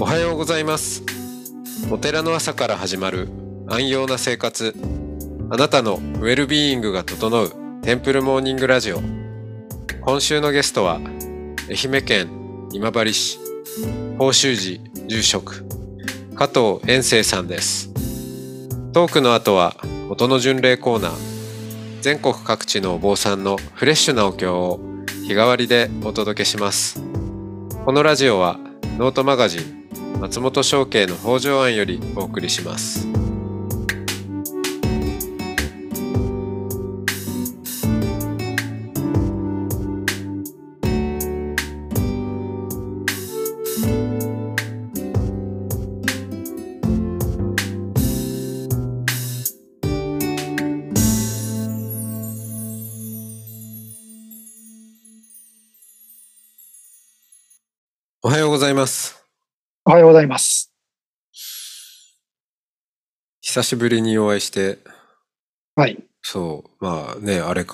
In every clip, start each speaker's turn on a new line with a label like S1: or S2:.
S1: おはようございます。お寺の朝から始まる安養な生活、あなたのウェルビーイングが整うテンプルモーニングラジオ。今週のゲストは愛媛県今治市宝宗寺住職加藤遠征さんです。トークの後は音の巡礼コーナー、全国各地のお坊さんのフレッシュなお経を日替わりでお届けします。このラジオはノートマガジン松本商家の北条庵よりお送りします。おはようございます。
S2: おはようございます。
S1: 久しぶりにお会いして、
S2: はい。
S1: まあね、あれから、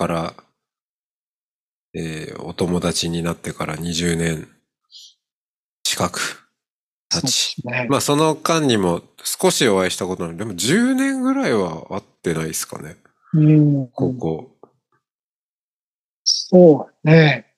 S1: お友達になってから20年近く経
S2: そうで
S1: ち、
S2: すね。
S1: まあその間にも少しお会いしたことない。でも10年ぐらいは会ってないですかね。
S2: うん、
S1: ここ。
S2: そうね。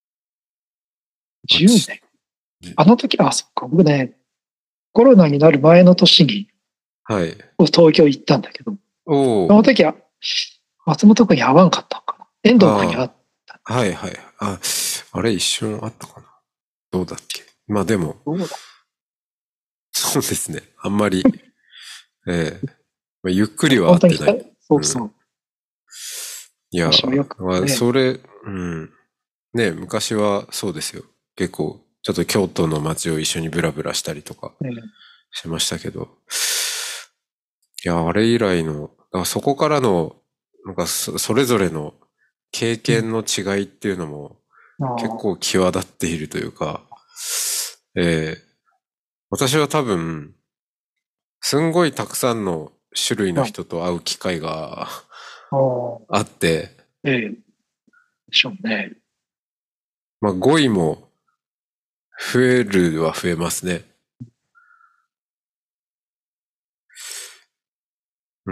S1: あ、
S2: 10年。あの時、そっか、僕ね、コロナになる前の年に
S1: はい。
S2: 東京行ったんだけど、
S1: おー、
S2: その時は松本君に会わんかったのかな。遠藤君に会っ
S1: あ
S2: た。
S1: あ、はいはい。あれ一瞬あったかな。どうだっけ。まあでも、
S2: どうだ。
S1: そうですね。あんまり、まあ、ゆっくりは会
S2: 本当に
S1: ってない。うん。
S2: そうそう。
S1: いや
S2: 私もよく
S1: ー、
S2: ね。
S1: それ、うん。ね、昔はそうですよ。結構、ちょっと京都の街を一緒にブラブラしたりとか
S2: ね、
S1: しましたけど。いや、あれ以来の、だからそこからの、なんかそれぞれの経
S2: うん、
S1: 験の違いっていうのも結
S2: あ
S1: 構際立っているというか、えー私は多分、すんごいたくさんの種類の
S2: あ、
S1: 人と会う機会が
S2: あ
S1: あって、
S2: ええ、でしょうね。
S1: まあ語彙も増えるは増えますね。うん。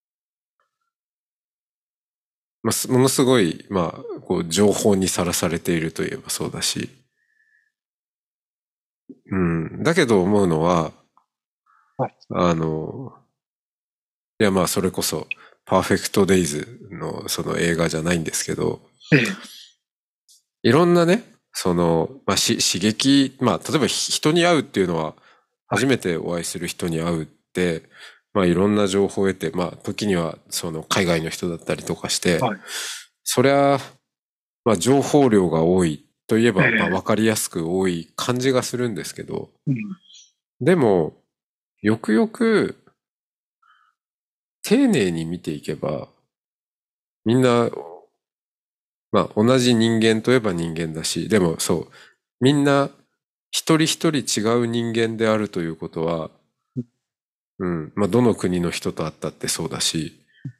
S1: まあ、ものすごい、まあ、こう、情報にさらされているといえばそうだし。うん。だけど思うのは、
S2: はい。
S1: あの、いやまあ、それこそ、パーフェクトデイズのその映画じゃないんですけど、
S2: ええ、
S1: いろんなね、まあ、刺激、まあ、例えば人に会うっていうのは、
S2: はい。
S1: 初めてお会いする人に会うって、まあ、いろんな情報を得て、まあ、時には、海外の人だったりとかして、
S2: はい。
S1: そりゃ、まあ、情報量が多いといえば、まあ、
S2: ええ、
S1: わかりやすく多い感じがするんですけど、
S2: うん。
S1: でも、よくよく丁寧に見ていけば、みんな、まあ、同じ人間といえば人間だし、でもそう、みんな一人一人違う人間であるということは、うん、まあ、どの国の人と会ったってそうだし、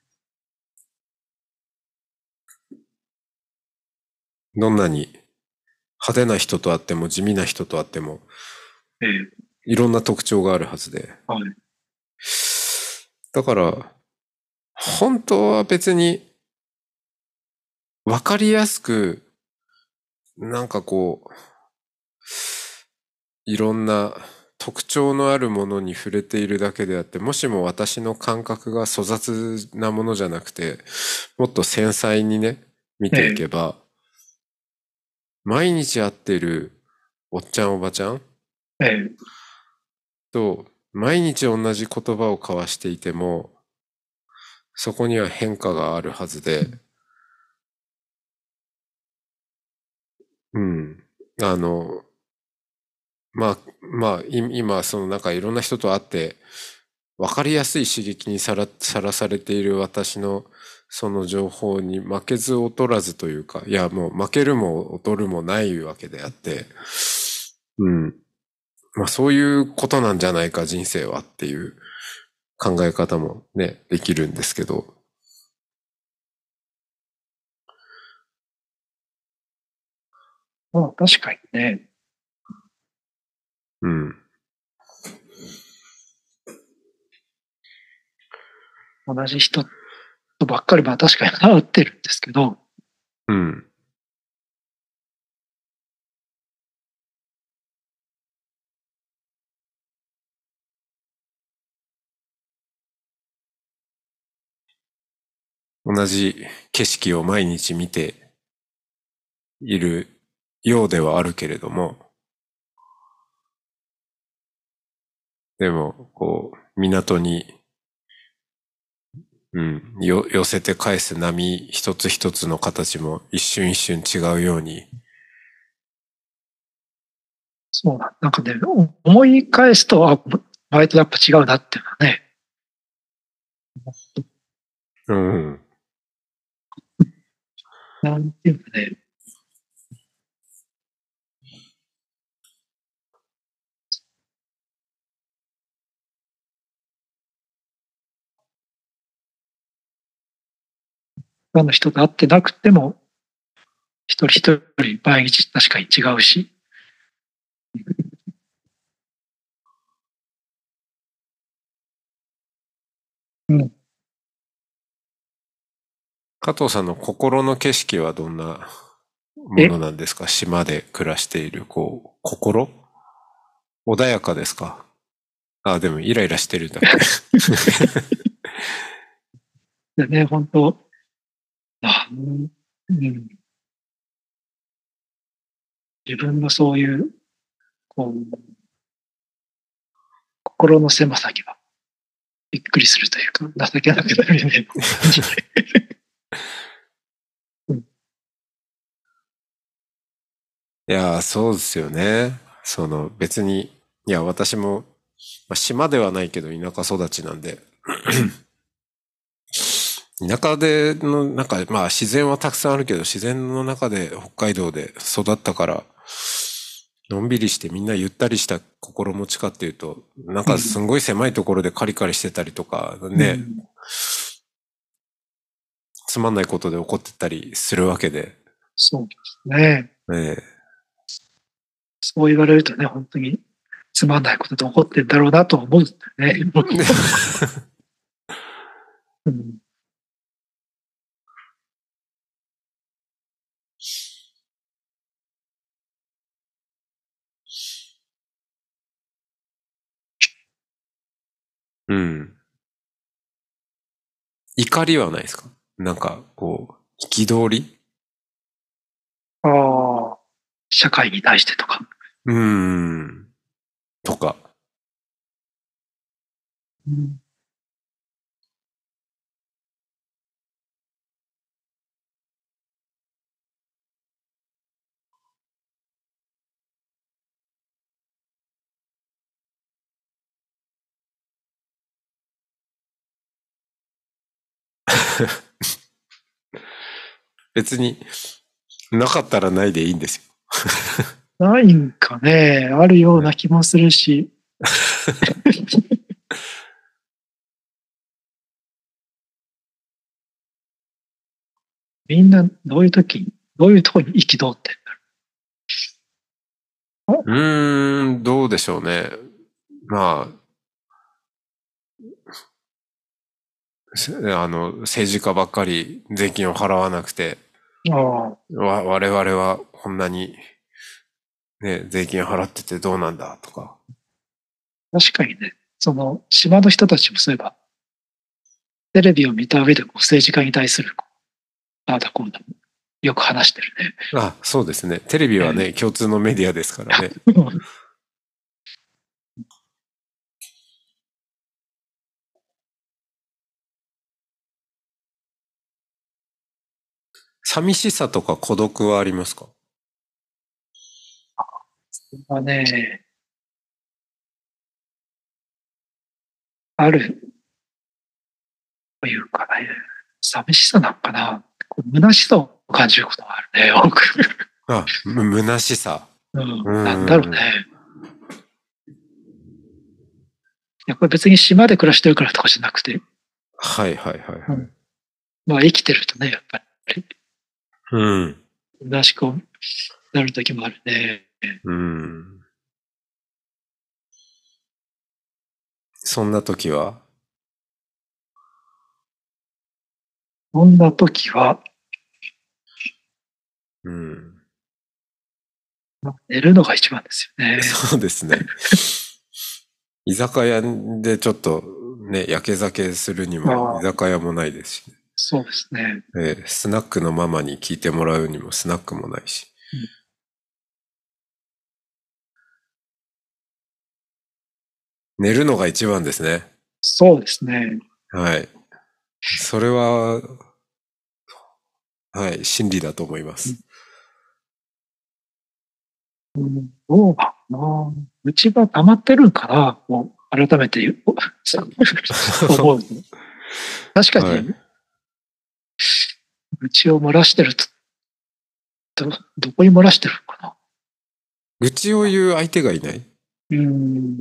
S1: どんなに派手な人と会っても地味な人と会っても、
S2: ええ、
S1: いろんな特徴があるはずで。
S2: はい。
S1: だから、本当は別にわかりやすく、なんかこう、いろんな特徴のあるものに触れているだけであって、もしも私の感覚が粗雑なものじゃなくて、もっと繊細にね、見ていけ
S2: ええ、
S1: ば、毎日会ってるおっちゃんおばちゃん
S2: ええ、
S1: と毎日同じ言葉を交わしていても、そこには変化があるはずで、うん。あの、今、なんかいろんな人と会って、わかりやすい刺激にさらされている私のその情報に負けず劣らずというか、いやもう負けるも劣るもないわけであって、うん。まあそういうことなんじゃないか人生はっていう考え方もね、できるんですけど、
S2: まあ、確かにね。
S1: うん。
S2: 同じ人とばっかり、まあ確かに会ってるんですけど、
S1: うん。同じ景色を毎日見ているようではあるけれども、でも、こう、港に、うん、寄せて返す波一つ一つの形も一瞬一瞬違うように。
S2: そうなんかね、思い返すと、あ、前とやっぱ違うなっていうのはね、
S1: うん。
S2: なんていうかね、他の人と会ってなくても、一人一人毎日確かに違うし、うん。
S1: 加藤さんの心の景色はどんなもの
S2: え、
S1: なんですか？島で暮らしている、こう、心穏やかですか？あ、でもイライラしてるんだっけ？
S2: でね、本当、うん、自分のそういう、こう、心の狭さにはびっくりするというか、情けなくなるよね、感じで。うん、
S1: いやー、そうですよね。別に、いや、私も、まあ、島ではないけど田舎育ちなんで、田舎での、なんか、まあ自然はたくさんあるけど、自然の中で北海道で育ったから、のんびりしてみんなゆったりした心持ちかっていうと、なんかすんごい狭いところでカリカリしてたりとか、ね、
S2: うん、
S1: つまんないことで起こってたりするわけで、
S2: そうですね。
S1: え
S2: そう言われるとね、本当につまんないことで起こってんだろうなと思うんだよね。僕も。うん、
S1: うん。怒りはないですか？なんか、こう、憤り。
S2: ああ、社会に対してとか。
S1: うーん。とか。
S2: うん、
S1: 別になかったらないでいいんですよ。
S2: ないんかね、あるような気もするし、みんなどういう時に、どういうとこに憤ってんだろ
S1: どうでしょうね。まあ、政治家ばっかり税金を払わなくて、
S2: う。ああ、
S1: 我々はこんなにね、税金払っててどうなんだとか。
S2: 確かにね、その島の人たちもそういえば、テレビを見た上でこう政治家に対するああだこうだよく話してるね。
S1: あ、そうですね。テレビはね、共通のメディアですからね。寂しさとか孤独はありますか？
S2: まあね、あるというかね、寂しさなんかな。こう虚しさを感じることがあるね、よく。
S1: あ、虚しさ。
S2: う
S1: う
S2: ん、なんだろう
S1: ん。
S2: ね。やっぱり別に島で暮らしてるからとかじゃなくて、
S1: はいはいはいはい。
S2: うん、まあ生きてるとね、やっぱり
S1: うん。
S2: 虚しくなる時もあるね。
S1: うん。 そんな時は？
S2: そんな時は、
S1: うん。
S2: 寝るのが一番ですよね。
S1: そうですね。居酒屋でちょっとね、やけ酒するにも居
S2: ああ、
S1: 酒屋もないですしね。
S2: そうですね。
S1: スナックのママに聞いてもらうにもスナックもないし。
S2: うん、
S1: 寝るのが一番ですね。
S2: そうですね。
S1: はい。それは、はい、真理だと思います。
S2: うん、どうかな。うちが溜まってるんかな。もう改めて思う。確か
S1: はい。
S2: に、うちを漏らしてると、どこに漏らしてるのかな。
S1: 愚痴を言う相手がいない。
S2: うん。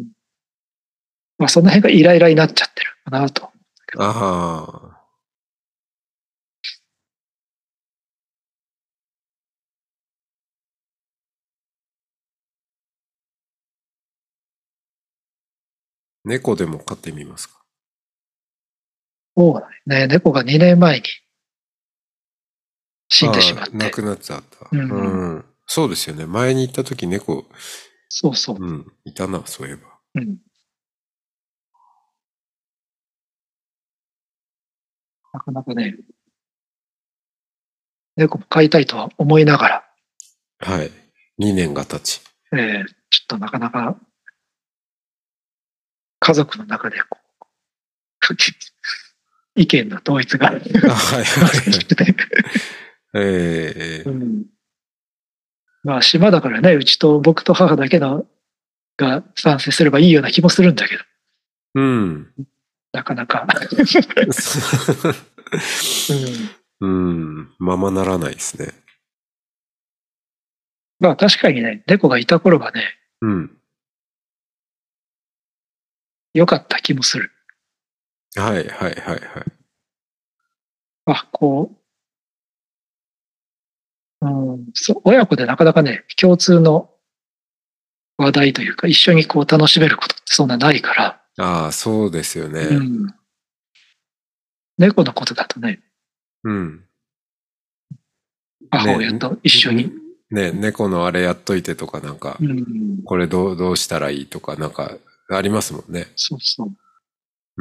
S2: まあ、その辺がイライラになっちゃってるかなと。
S1: ああ。猫でも飼ってみますか？
S2: そうだね。猫が2年前に死んでし
S1: ああ、亡
S2: まって。
S1: くなっちゃった。
S2: う
S1: う
S2: ん。
S1: ん。そうですよね。前に行った時猫、
S2: そうそう。
S1: うん、いたな、そういえば。
S2: うん。なかなかね、猫も飼いたいとは思いながら、
S1: はい。2年が経ち。
S2: ちょっとなかなか家族の中でこう、意見の統一が難
S1: あ、はいはいはい。
S2: しくて。
S1: ええ、
S2: うん。まあ島だからね、うちと僕と母だけのが賛成すればいいような気もするんだけど、
S1: うん。
S2: なかなか。うん。
S1: うん。ままならないですね。
S2: まあ確かにね、猫がいた頃はね、
S1: うん。
S2: 良かった気もする。
S1: はいはいはいはい。
S2: あ、こう、親子でなかなかね、共通の話題というか、一緒にこう楽しめることってそんなないから、
S1: ああ、そうですよね。
S2: うん。猫のことだとね、
S1: うん。ね、
S2: 母親と一緒に、
S1: ね、猫のあれやっといてとかなんか、
S2: うん、
S1: これどうしたらいいとかなんか、ありますもんね。
S2: そうそう。
S1: うん。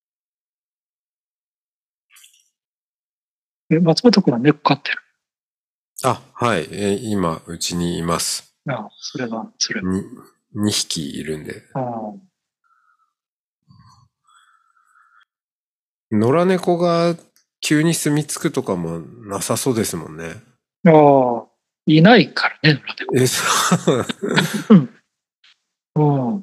S2: 松本君は猫飼ってる？
S1: あ、はい。今、うちにいます。
S2: ああ、それは。
S1: に、2匹いるんで。
S2: ああ、
S1: 野良猫が急に住み着くとかもなさそうですもんね。
S2: ああ、いないからね、野良猫。
S1: そう。
S2: うん。うん。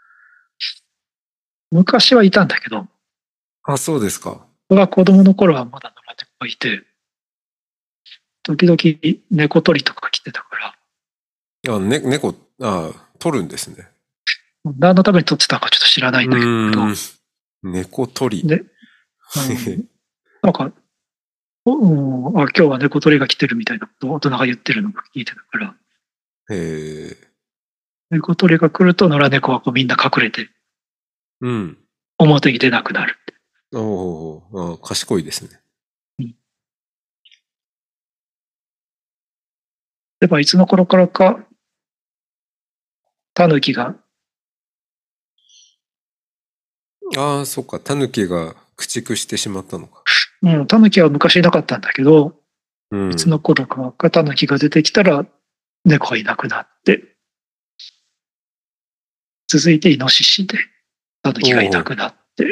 S2: 昔はいたんだけど、
S1: あ、そうですか。
S2: 僕が子供の頃はまだ野良猫がいて、時々猫取りとか来てたから、
S1: あ、猫、取るんですね。
S2: 何のために取ってたかちょっと知らないん
S1: う
S2: だけど、
S1: ーん。猫取り。
S2: で、うん、なんか、今日は猫取りが来てるみたいなことを大人が言ってるのを聞いてたから、
S1: ええ、
S2: 猫取りが来ると野良猫はこうみんな隠れて
S1: うん。
S2: 表に出なくなるって。
S1: おお、賢いですね。
S2: うん。でもいつの頃からかタヌキが、
S1: ああ、そっか。狸が駆逐してしまったのか。
S2: タヌキは昔いなかったんだけど、
S1: うん。
S2: いつの頃かタヌキが出てきたら猫がいなくなって、続いてイノシシでタヌキがいな
S1: おお、
S2: くなって、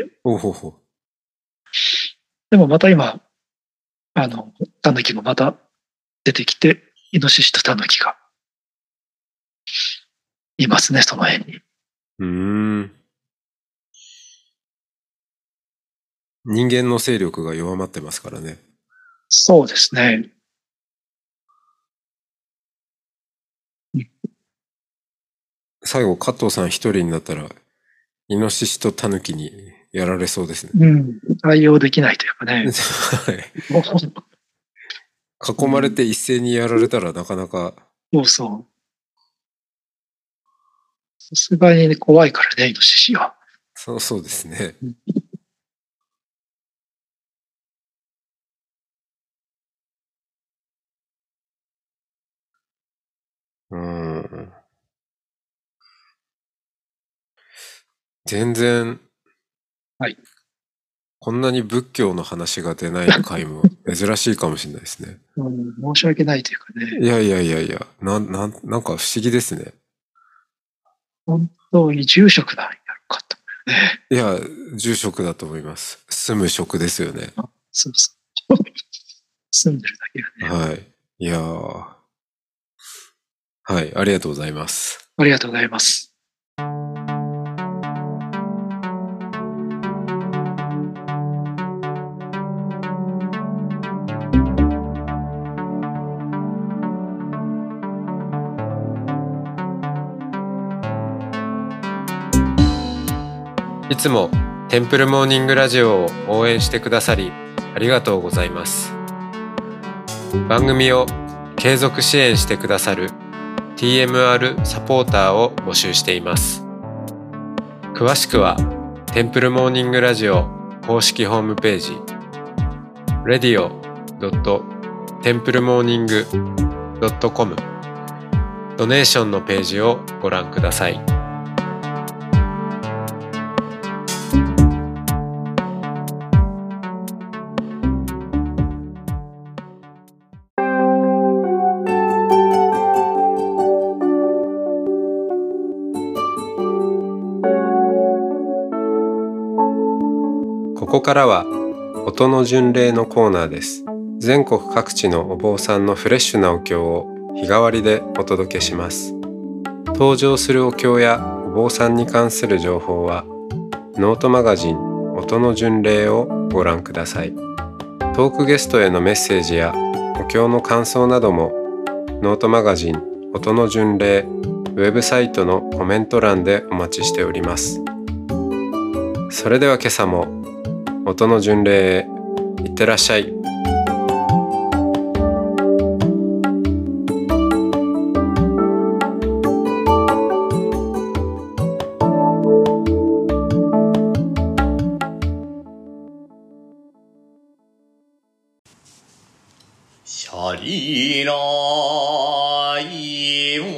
S1: おほほ。
S2: でもまた今、タヌキもまた出てきて、イノシシとタヌキがいますね、その辺に。
S1: うーん。人間の勢力が弱まってますからね。
S2: そうですね。
S1: 最後、加藤さん一人になったら、イノシシとタヌキにやられそうですね。
S2: うん。対応できないというかね。
S1: はい。
S2: もう、
S1: 囲まれて一斉にやられたらなかなか、
S2: そうそう。さすがにね、怖いからね、イノシシは。
S1: そうですね。全然、
S2: はい。
S1: こんなに仏教の話が出ない回も珍しいかもしれないですね。
S2: 申し訳ないというかね、
S1: いやいやいやいや、なんか不思議ですね。
S2: 本当に住職なんやろかと思うね。
S1: いや、住職だと思います。住む職ですよね。
S2: そうそう。住んでるだけがね。
S1: はい。いやー、はい、ありがとうございます。
S2: ありがとうございます。
S1: いつもテンプルモーニングラジオを応援してくださりありがとうございます。番組を継続支援してくださる TMR サポーターを募集しています。詳しくはテンプルモーニングラジオ公式ホームページ radio.templemorning.com ドネーションのページをご覧ください。ここからは音の巡礼のコーナーです。全国各地のお坊さんのフレッシュなお経を日替わりでお届けします。登場するお経やお坊さんに関する情報はノートマガジン音の巡礼をご覧ください。トークゲストへのメッセージやお経の感想などもノートマガジン音の巡礼ウェブサイトのコメント欄でお待ちしております。それでは今朝も音の巡礼へいってらっしゃい。
S3: シャリライモ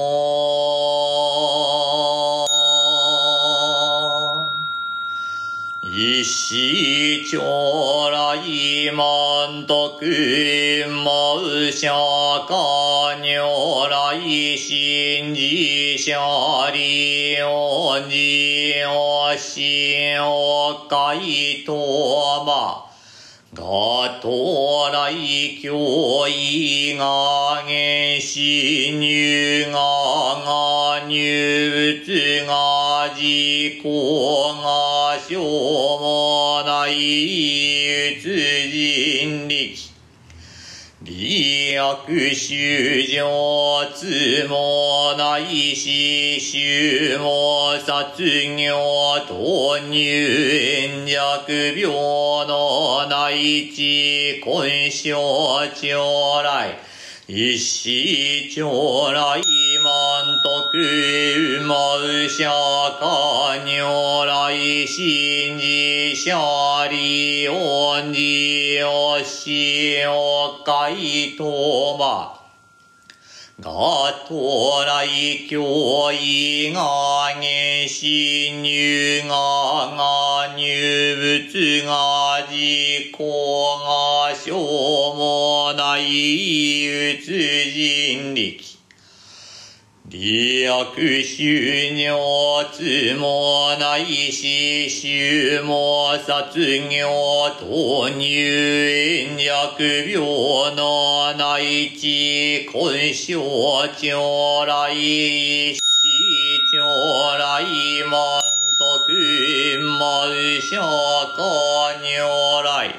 S3: 一子将来満徳マウシャカ如来真寺シャリオジオシオカイトマガトライ教義が原始入が入仏が自己がしょうもない宇宙人力利益修上つもないし修も殺業投入円弱病の内地根性将来一子将来満徳馬う釈迦如来真寺舎利恩寺おしおかいとまがとらい教義が原始入が入仏が自己がしょうもない宇宙人力利益修行つもないし修も殺業投入円弱病の内地根性将来死将来満徳満釈迦如来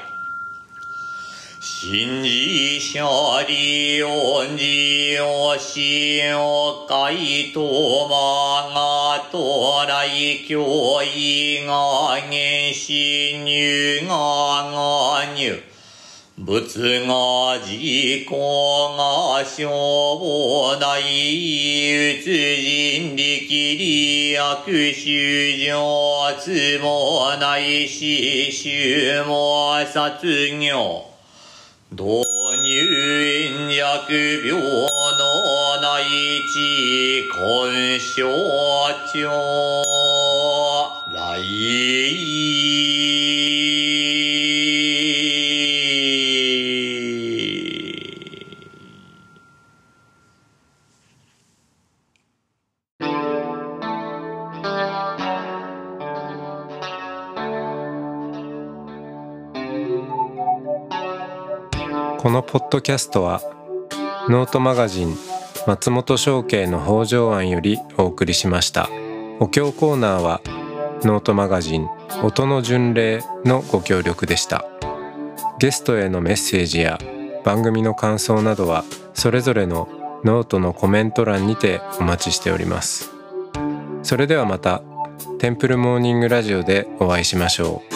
S3: 真寺舎利恩寺おしおかいとまがとらい教義が原始入が入仏が自己が小内、宇津人力利悪衆上、つもないし、衆も殺業。導入陰弱病の内地根性長来
S1: このポッドキャストはノートマガジン松本商家の北条庵よりお送りしました。お経コーナーはノートマガジン音の巡礼のご協力でした。ゲストへのメッセージや番組の感想などはそれぞれのノートのコメント欄にてお待ちしております。それではまたテンプルモーニングラジオでお会いしましょう。